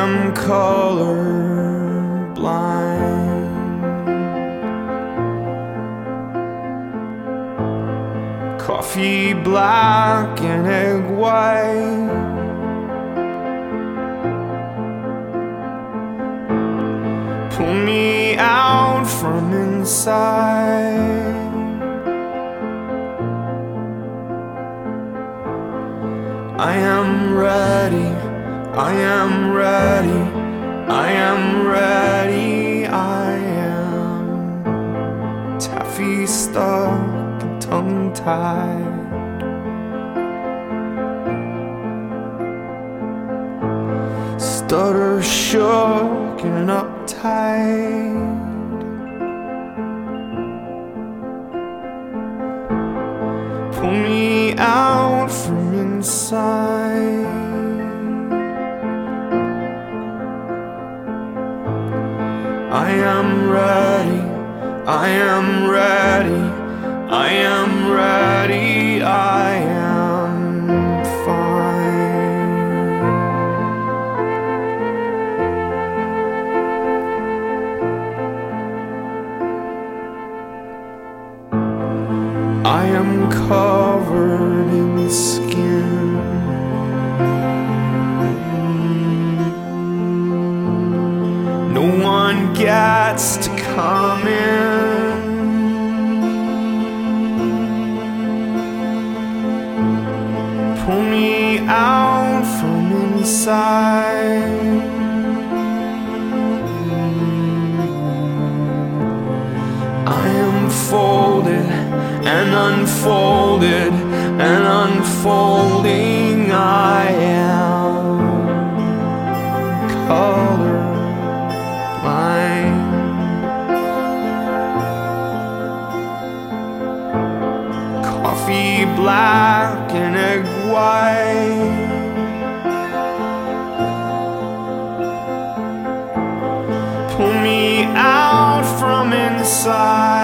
am color blind. Coffee black and egg white. Pull me out from inside. I am ready, I am ready, I am ready, I am taffy stuck and tongue-tied. Stutter shook and uptight. Pull me out from inside. I am ready, I am ready, I am ready, I am fine. I am covered in skin. No one gets to come in. Pull me out from inside. I am folded and unfolded and unfolding. I am color blind. Coffee black and egg white. Pull me out from inside.